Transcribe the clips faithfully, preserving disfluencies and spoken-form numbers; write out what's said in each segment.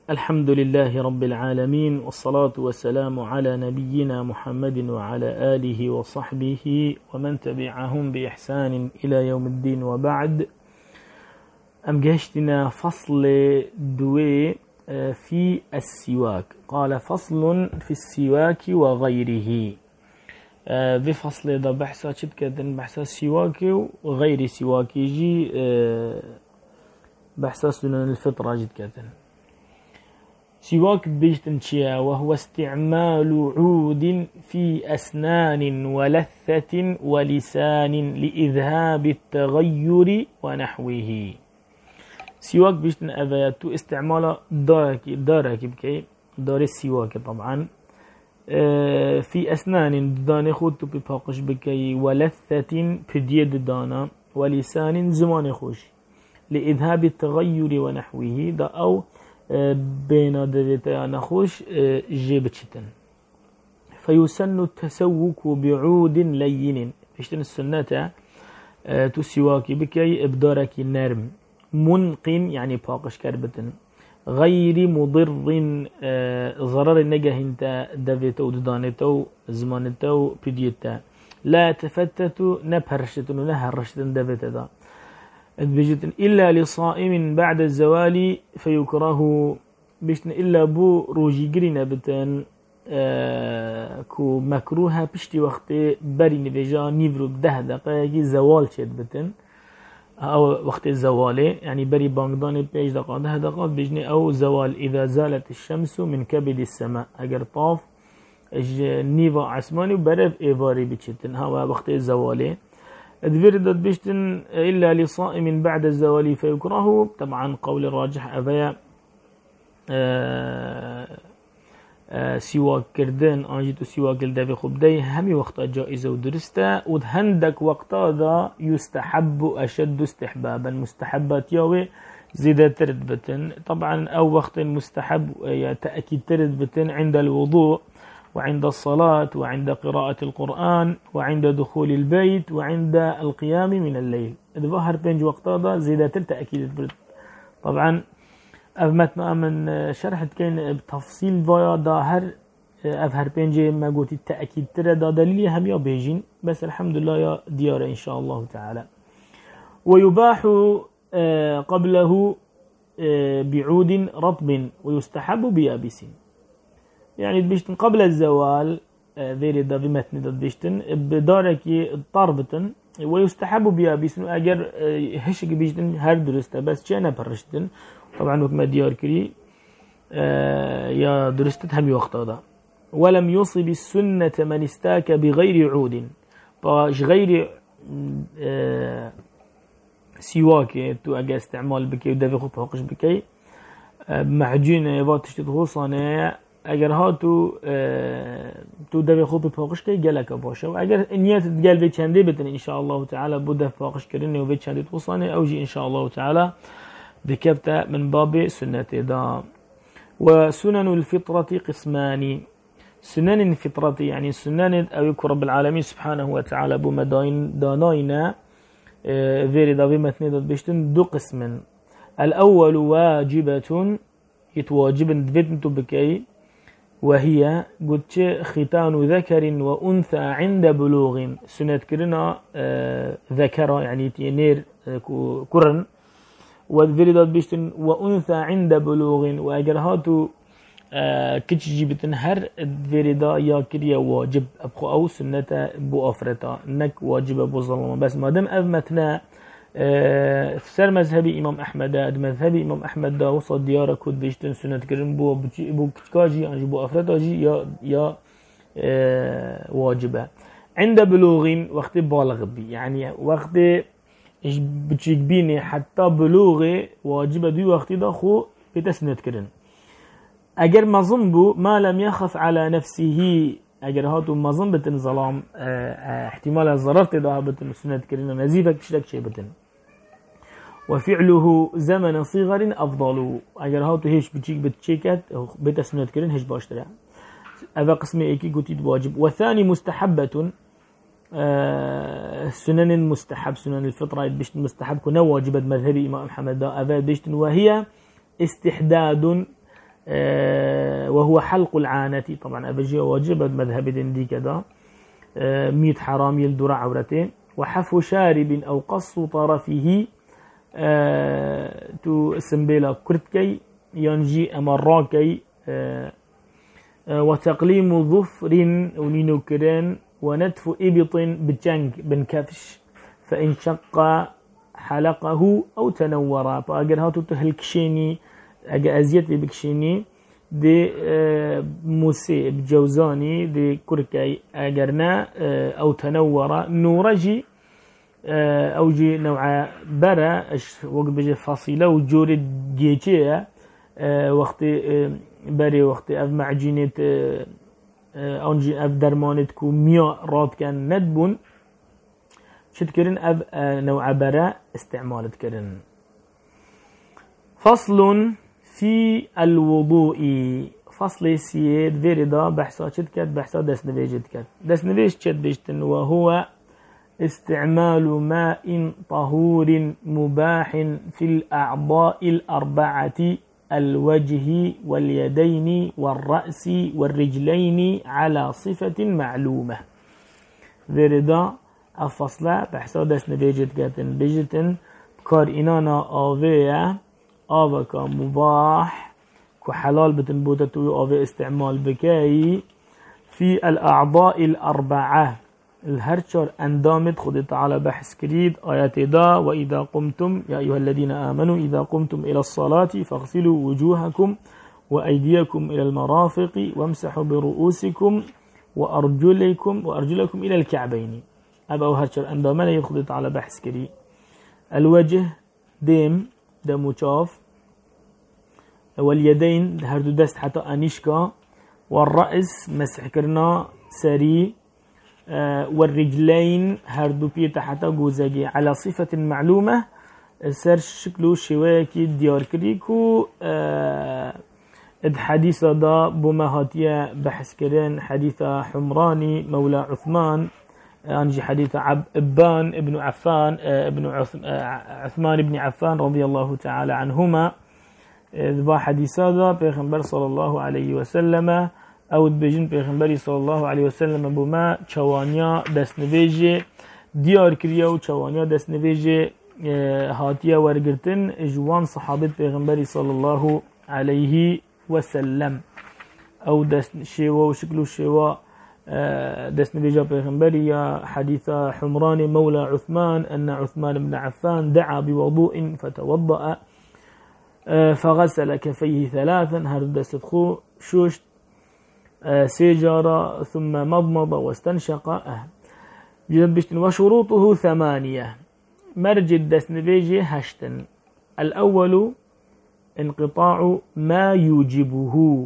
الحمد لله رب العالمين، والصلاة والسلام على نبينا محمد وعلى آله وصحبه ومن تبعهم بإحسان إلى يوم الدين. وبعد، أم جهشتنا فصل دوي في السواك. قال: فصل في السواك وغيره. في فصل ده بحثا شد كدن بحثا السواك وغير سواك يجي بحثا سنن الفطرة جد كدن. سواك بيجتنشيا وهو استعمال عود في أسنان ولثة ولسان لإذهاب التغير ونحوه. سواك بيجتن أذيات استعمال دارك دارك بكي دار السواك طبعا في أسنان دان خود بباقش بكي ولثة بديد دانا ولسان زمان خوش لإذهاب التغير ونحوه دا أو بين دفتا نخوش جيبتشتن. فيسن التسوك بعود لين بيشتن السنة تسواكي بكي ابدارك نرم منقن يعني باقش كربتن غير مضر ضرر النجاه انت دفتا ودانتا زمانتا بديتا لا تفتت نبهرشتن ونهرشتن دفتا دا بجتن إلا لصائم بعد الزوال فيكره بشتن إلا بو روجي قرينا بتن آه كو مكروها بشتي وقت بري نبجا نيفرو بده دقائق زوال شد بتن أو وقت الزوال يعني بري بانقدان بيج دقا ده دقا بجني أو زوال إذا زالت الشمس من كبد السماء أجر طاف نيفا عسماني وبرف إيفاري بشتن هوا وقت الزوال ادفردت بشتن إلا لصائم بعد الزوال فيكره. طبعا قول الراجح أفيا آآ آآ سواك كردن أنجيتو سواك الدافي خبدي همي وقتا جائزة ودرستا ودهندك وقتا ذا يستحب أشد استحبابا مستحبات ياوي زيادة ترد بتن. طبعا أو وقت مستحب تأكيد ترد بتن عند الوضوء وعند الصلاة وعند قراءة القرآن وعند دخول البيت وعند القيام من الليل. الظاهر بينج وقت هذا زيادة تأكيد برد. طبعا أفمتنا من شرحت كين بتفصيل فيا ظاهر أفهر بينج ما قلت التأكيد ترى دا دليل هم يا بيجين بس الحمد لله يا ديار إن شاء الله تعالى. ويباح قبله بعود رطب ويستحب بيابس. يعني بيشتن قبل الزوال ذيري دا بمتن دا بيشتن بدارك طربتن ويستحب بيابسن اگر هشك بيشتن هر درسته بس چه نپرشتن طبعا وكما ديار كري يا درستت هم وقت هذا. ولم يصب السنة من استاك بغير عود باش غير سواك تو اگر استعمال بكي ودافي خود فاقش بكي معجون يبات تشتت غصانه اگر ها تو تو دو خوب پاکش کی گلک باشه و اگر نیت گل به چنده بتن ان شاء الله تعالی بود پاکش کردن و به چنده توصانه اوجی ان شاء الله تعالی ذكرت من باب سنة دا. وسنن الفطرة قسمان. سنن الفطرة يعني سنن او رب العالمين سبحانه وتعالى بمداين داناينا غير دا بمتن دا بيشتن دو قسم. الاول واجبة يتواجب دفتن بكي وهي قلت ختان ذكر وأنثى عند بلوغ. سنة كرنا آه ذكر يعني تينير آه كرن والفريدات بيشتن وأنثى عند بلوغ وأجرهاتو آه كتش جيبتن هر الفريدا يا كريا واجب أبخو أو سنة بو أفرتا نك واجب أبو ظلم بس ما دام أذمتنا آه سر مذهبي إمام أحمد دا مذهبي إمام أحمد دا وصل ديارة كود بيشتن سنة كرن بو بو كتكاجي يعني بو أفرتاجي يا يا آه واجبة عند بلوغ وقت بالغ بي يعني وقت إيش بتشيك بيني حتى بلوغ واجبة دي وقت دا خو بتسنة كرن أجر مظن بو ما لم يخف على نفسه اگر هاتو مظن بتن ظلام احتمال الضرر تدا بتن سنة كرن نزيفك تشتك شيء بتن. وفعله زمن صغر أفضل. أجر هاتو هيش بتشيك بتشيكت بيت سنة كرن هيش باشتري هذا قسم إيكي قلت واجب. وثاني مستحبة سنن مستحب سنن الفطرة بيشت مستحب كنا واجبة مذهبي إمام محمد دا أذا بيشت وهي استحداد وهو حلق العانة. طبعا أبجي واجب مذهب دي كذا ميت حرام يلدر عورته. وحف شارب أو قص طرفه تو سمبيلا كرتكي ينجي أمراكي. وتقليم ظفر ونينوكرين ونتف إبط بجنك بنكفش فإن شق حلقه أو تنورا. فأجر هاتو تهلكشيني أجا أزيت بكشيني دي موسي بجوزاني دي كركي أجرنا أو تنورا نورجي أو جي نوع برا وقت بجي فاصلة وجوري جيجيه وقت بري وقت أف معجينة أونجي أف درمانت كو مياه راد كان ندبون شد كرن أف نوع برا استعمالت كرن. فصل في الوضوء. فصل سيد فيردا بحثا شد كد بحثا دس نبيجت كد دس نبيج شد بيجتن وهو استعمال ماء طهور مباح في الأعضاء الأربعة الوجه واليدين والرأس والرجلين على صفة معلومة. فيردا الفصل بحثا دس نبيجت كد بيجتن كار إنانا آوية آوكا مباح كحلال بتنبوتتو آوية استعمال بكاي في الأعضاء الأربعة الهرشر أندامت خذ تعالى بحث كريد آيات دا وإذا قمتم يا أيها الذين آمنوا إذا قمتم إلى الصلاة فاغسلوا وجوهكم وأيديكم إلى المرافق وامسحوا برؤوسكم وأرجلكم وأرجلكم إلى الكعبين. أبا هرشر أندامنا يخذ تعالى بحث كريد. الوجه ديم دمو شاف واليدين هردو دست حتى أنيشكا والرأس مسح كرنا سري والرجلين هردو بيتا حتى جوزاجي على صفة معلومة سر شكله شواكي ديار كريكو اد حديث دا بمهاتية بحث كرين حديث حمراني مولى عثمان أنجي حديث عب ابان ابن عفان ابن عثمان بن عفان رضي الله تعالى عنهما. ذبا حديث هذا بيغمبر صلى الله عليه وسلم او بيجن بيغمبري صلى الله عليه وسلم بما چوانيا دست نویجه دیار کریا و چوانيا دست نویجه هاتیا ورگرتن جوان صحابت بيغمبري صلى الله عليه وسلم او دست شیوا و شکل شیوا دست نبيجا بيغمبري حديث حمران مولى عثمان أن عثمان بن عفان دعا بوضوء فتوضأ فغسل كفيه ثلاثا هرد دست خو شوشت سيجارة ثم مضمض واستنشق. وشروطه ثمانية مرج دست نبيجي هشتن. الأول انقطاع ما يوجبه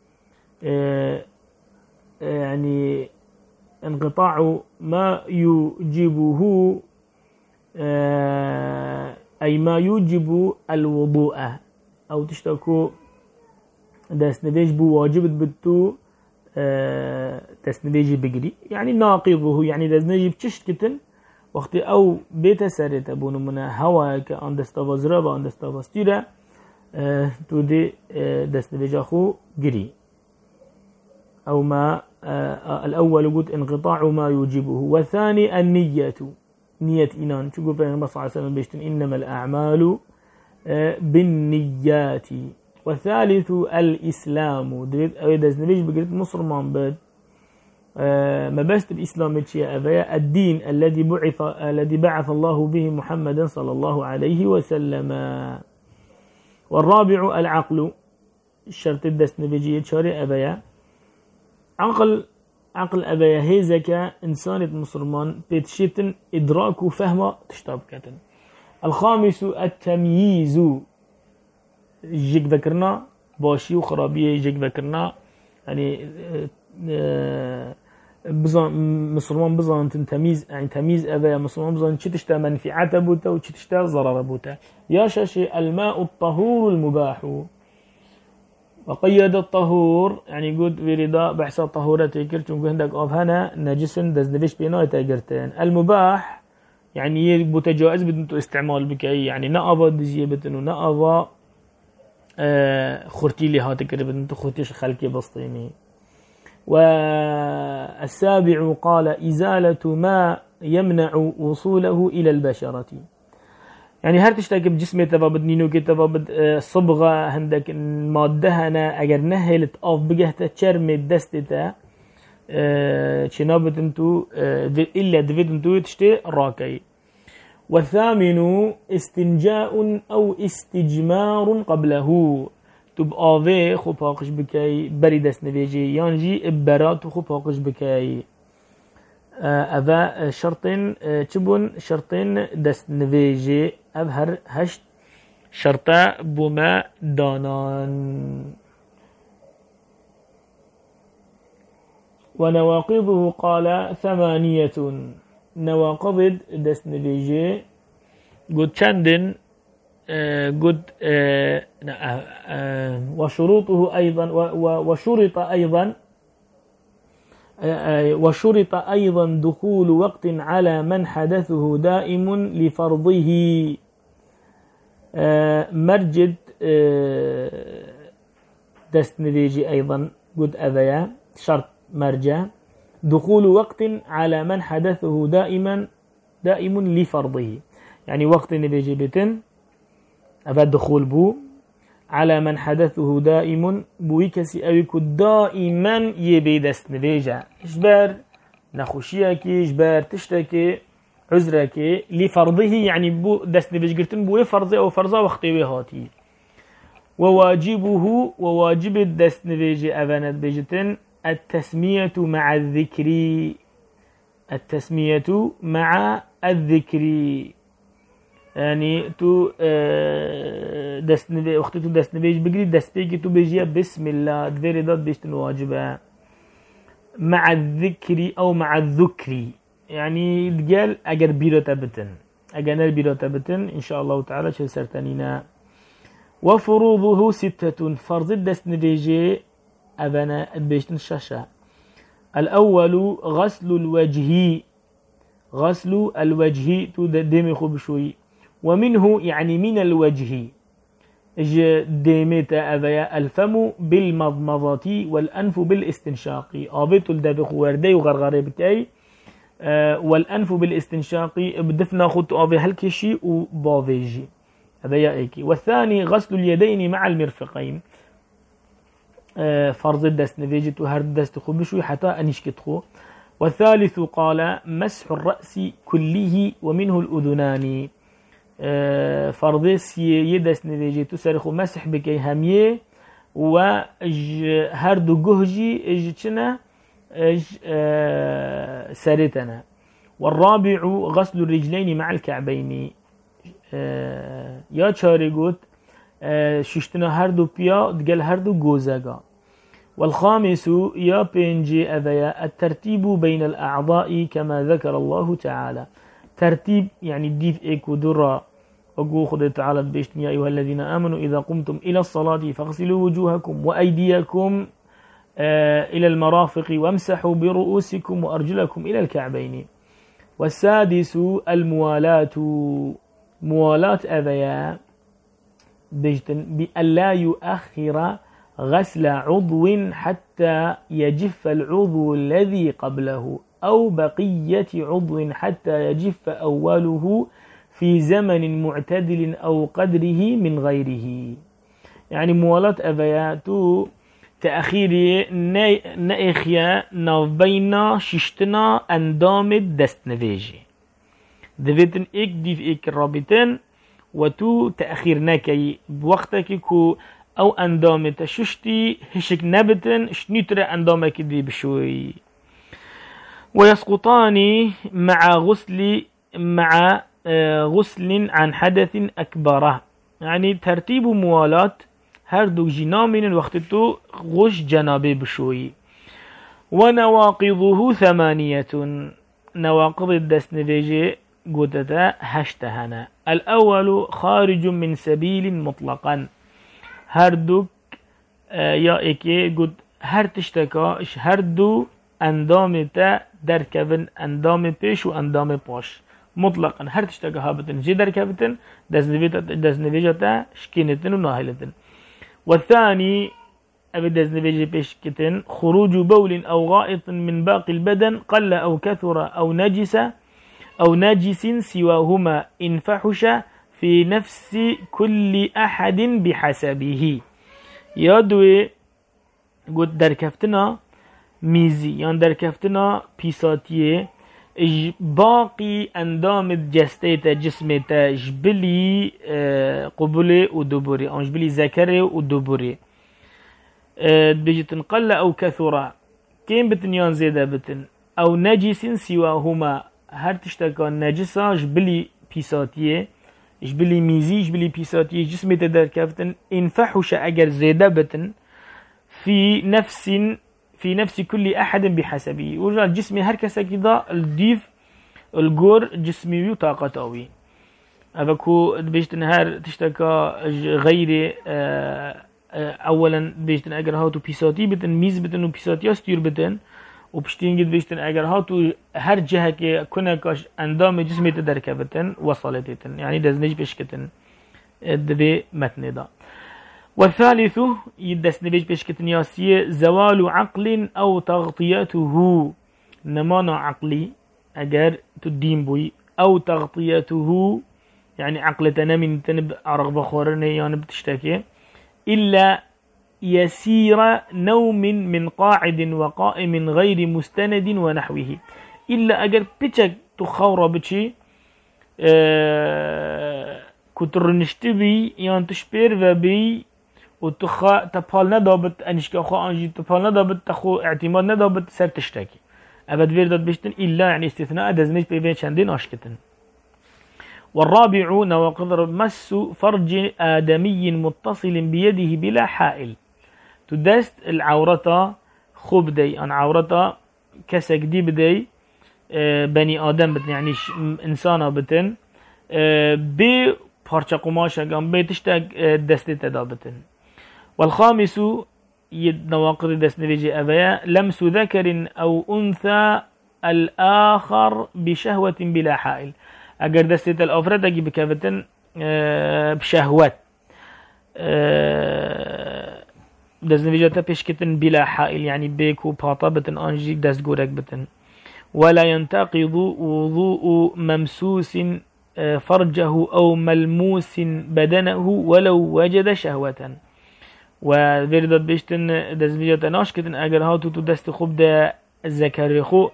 يعني انقطاع ما يوجبه أي ما يوجب الوضوء أو تشتكو دست نبيج بو واجب بدتو دست نبيجي بقري يعني ناقضه يعني دست نبيجي بتشت كتن وقت أو بيت سرت أبون منا هوا كأن دستاوا زرابا أن دستاوا ستيرا تو دي دست نبيجي أخو قري أو ما الأول قلت انقطاع ما يوجبه. والثاني النية نية إنان شو قول بيغمبر صلى الله عليه وسلم بيشتن إنما الأعمال بالنيات. والثالث الإسلام دريد أويدز نبيش بقريت مصر مانبد ما بست الإسلام تشيء أبايا الدين الذي بعث الذي بعث الله به محمدا صلى الله عليه وسلم. والرابع العقل الشرط الدس نبيجي شارع أبايا عقل عقل أبايا هيزك إنسانة مسلمان بتشتن إدراك وفهم تشتاب كتن. الخامس التمييز جيك ذكرنا باشي وخرابية جيك ذكرنا يعني بزان مسلمان بزان تمييز يعني تمييز أبايا مسلمان بزان شي تشتا منفعة بوتا وشي تشتا ضرر بوتا. يا شاشي الماء الطهور المباح. وقيد الطهور يعني قد وردا بحث الطهورة تيكرت وعندك أفهنا نجس دزنبش بينا تاجرتين. المباح يعني يبقى جائز بدون استعمال بكأي يعني نأبا دجية بتنو نأبا خورتي لي هاتك ربن تو خورتيش خلقي بسطيمي. والسابع قال إزالة ما يمنع وصوله إلى البشرة، يعني هر تشتاك بجسمي تفابد نينوكي تفابد صبغة هندك مادة هنا اگر نهلت اف بجهتا تشرمي دستتا چنابت انتو إلا دفيد انتو تشتي راكي. والثامن استنجاء أو استجمار قبله، تبقى في خو باقش بكاي بري دست نفيجي يانجي ابرات خو باقش بكاي. أبا شرطين تبون شرطين دست نفيجي أبهر هشت شرطة بما دانان. ونواقضه قال ثمانية، نواقض دست نفيجي قد شندن قد وشروطه أيضا وشرط أيضا وشرط أيضا دخول وقت على من حدثه دائم لفرضه. مرجد دست نفيجي أيضا قد أذيا شرط مرجع دخول وقت على من حدثه دائما دائم لفرضه، يعني وقت نفيجي بتن أبا دخول بو على من حدثه دائم بويكسي أويكو دائما يبي دست نفيجا إجبار نخوشيكي إجبار تشتكي عذركي لفرضه، يعني بو دست نفيج قلتن بو فرضه أو فرضه وقتي هاتي. وواجبه وواجب الدست نفيجي أبانت بيجتن التسمية مع الذكر، التسمية مع الذكر، يعني تو دست نبي وقت تو دست نبيج بقري دست بيجي تو بيجي بسم الله دفير داد بيشتن واجبه مع الذكر أو مع الذكر، يعني تقال أجر بيرة بتن أجر بيرة بتن إن شاء الله تعالى شل سرتنينا. وفروضه ستة، فرض الدست نبيجي أبنا بيشتن شاشة. الأول غسل الوجه، غسل الوجه تو دمي خوب شوي، ومنه يعني من الوجه اج ديمت أذيا الفم بالمضمضة والأنف بالاستنشاق، آبيت الدبخ وردي وغرغري بتاعي آه والأنف بالاستنشاق بدفنا خط آبي هالكشي وبافيجي أذيا ايكي. والثاني غسل اليدين مع المرفقين، آه فرض الدست نفيجت وهرد دست خو بشوي حتى أنشكت خو. والثالث قال مسح الرأس كله ومنه الأذنان، آه فرضيس يدس نفيجي تسرخو مسح بكي هميه وهردو جهجي اجتنا اج آه سرتنا. والرابع غسل الرجلين مع الكعبين، آه يا چاري قوت آه ششتنا هردو بيا دقل هردو جوزاقا. والخامس يا بينجي أذيا الترتيب بين الأعضاء كما ذكر الله تعالى، ترتيب يعني ديف إيك ودرا أقول خذ تعالى بيشتن يا أيها الذين آمنوا إذا قمتم إلى الصلاة فاغسلوا وجوهكم وأيديكم آه إلى المرافق وامسحوا برؤوسكم وأرجلكم إلى الكعبين. والسادس الموالاة، موالاة أذيا بيشتن بألا يؤخر غسل عضو حتى يجف العضو الذي قبله أو بقية عضو حتى يجف أوله في زمن معتدل أو قدره من غيره، يعني موالاة أذياتو تأخيري نأخيا نافبينا ششتنا أندام دست نفيجي دفتن إيك ديف إيك الرابطين وتو تأخير ناكي بوقتك كو أو أندام تششتي هشك نبتن شنيتر أندامك دي بشوي. ويسقطان مع غسل مع غسل عن حدث أكبر، يعني ترتيب موالاة هردو جنا من الوقت تو غش جنابي بشوي. ونواقضه ثمانية، نواقض الدست نفيجي قدتا هشتهنا. الأول خارج من سبيل مطلقا، هردوك آه يا ايكي قد هر تشتكا هردو اندامتا دركبن اندام پیش و اندام پاش مطلقا هر تشتكا هابتن جي دركبتن دزنويجتا شكينتن و ناهلتن. والثاني أبدا زنبيجي بيشكتن خروج بول أو غائط من باقي البدن قل أو كثر أو نجس أو نجس سواهما إن فحش في نفس كل أحد بحسبه. يادوي قد دركفتنا ميزي يعني دركفتنا بيساتيه باقي أندام جستيتا جسميتا جبلي قبلي ودبري أو جبلي ذكري ودبري بيجي تنقل أو كثرة كين بتنيان زيادة بتن أو نجس سواهما هر تشتكى نجسة جبلي بيساتيه جبلي ميزي جبلي بيساتيه جسميتا دركفتن إن فحش أجر زيادة بتن في نفس في نفس كل أحد بحسبه. ورجع جسمي هر كسا كده الديف الجور جسمي وطاقته. أبكو بيجت نهار تشتكى غير أولا بيجت أجر هاتو بيساتي بتن ميز بتن وبيساتي استير بتن وبشتين جد بيجت أجر هاتو هر جهة كي كنا كاش أندام جسمي تدرك بتن وصلتين يعني دزنج بيشكتن دبي متن ده. والثالث يدس نبيج بشكتن ياسية زوال عقل أو تغطيته نمانا عقلي أجر تدين بوي أو تغطيته يعني عقل تنامي تنب عرق بخورني يعني بتشتكي إلا يسير نوم من قاعد وقائم غير مستند ونحوه إلا أجر بيتشك تخور بتشي أه كتر نشتبي يعني تشبير وبي وتخا تبال ندابت انشكا خو انجي تبال ندابت تخو اعتماد ندابت سر تشتكي ابد فيردات بيشتن الا يعني استثناء دزنيج بيبين شاندين اشكتن. والرابع نواقض مس فرج آدمي متصل بيده بلا حائل تدست العورة خبدي ان عورة كسك دي بدي بني آدم بتن يعني انسانة بتن ب بارچه قماشة قام بيتشتاق دستي تدابتن. والخامس يد نواقض دست نبيجي أبايا لمس ذكر أو أنثى الآخر بشهوة بلا حائل أجر دستي الأفراد أجي بكافتن بشهوات دست نبيجي تبشكتن بلا حائل يعني بيكو باطبتن أنجي دست جورك بتن. ولا ينتقض وضوء ممسوس فرجه أو ملموس بدنه ولو وجد شهوة. وبردت بيشتن دزبيجة ناشكتن أجر هاتو تدست خوب دا الذكر خو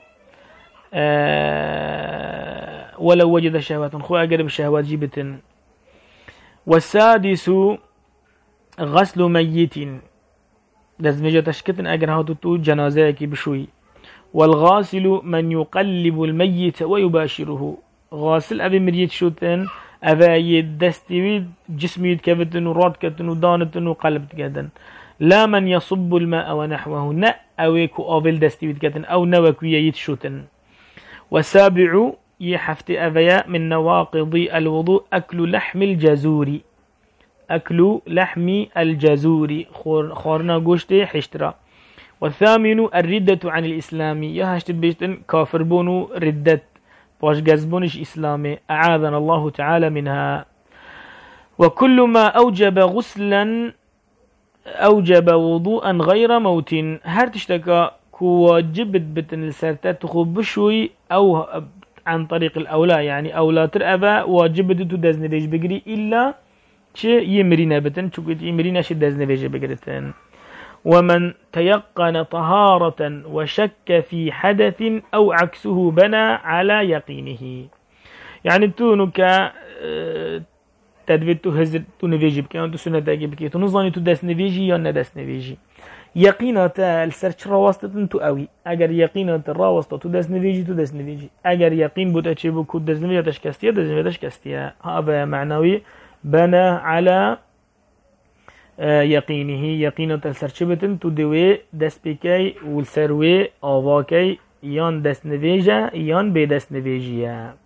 أه ولو وجد شهوة خو أجر بشهوات جيبتن. والسادس غسل ميت دزبيجة تشكتن أجر هاتو تو جنازيك بشوي. والغاسل من يقلب الميت ويباشره غاسل أبي مريت شوتن أبي دستيويد جسمي كفتن وراد كتن ودانتن وقلبت كتن لا من يصب الماء ونحوه نا أويكو أبل دستيويد كتن أو نوكو ييت شوتن. والسابع يحفت أبيا من نواقض الوضوء أكل لحم الجزور أكل لحم الجزور خورنا قوشتي حشترا. والثامن الردة عن الإسلام يهشت بيشتن كافر بونو ردت باش جزبونش إسلامي أعاذنا الله تعالى منها. وكل ما أوجب غسلا أوجب وضوءا غير موت هر تشتكى كواجبت بتن السرتات تخوب بشوي أو عن طريق الأولى يعني أولى ترأبا واجبت تدزن بيج بقري إلا شيء يمرينا بتن شكوت يمرينا شي دزن بيج بقرتن. ومن تيقن طهارة وشك في حدث أو عكسه بنى على يقينه يعني تونو كا تدبيت تو هزر تو نفيجي بكي أنتو سنة تاقي بكي تو نظاني تو داس نفيجي يا نداس نفيجي يقينة السرچ راوستة تو أوي أجر يقينة الراوستة تو داس نفيجي تو داس نفيجي أجر يقين بوتا تشيبو كود داس نفيجي تشكستيا داس نفيجي تشكستيا هذا معنوي بنى على يقينه يقينة السرچبتن تو دوي دست بكي والسروي آواكي يان دست نفيجة يان بي دست نفيجية.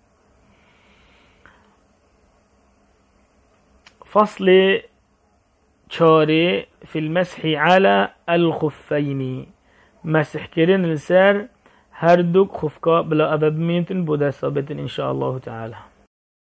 فصل چاري في المسح على الخفين مسح كرين السر هردوك خفكا بلا أبب مينتن بودا ثابتن إن شاء الله تعالى.